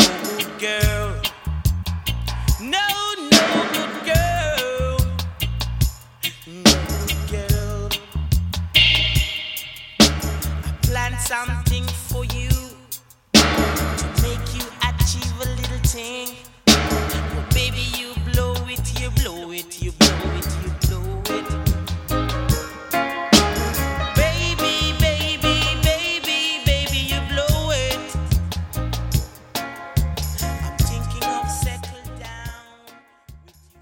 good girl. No, no good girl. No good girl. I plan something for you to make you achieve a little thing.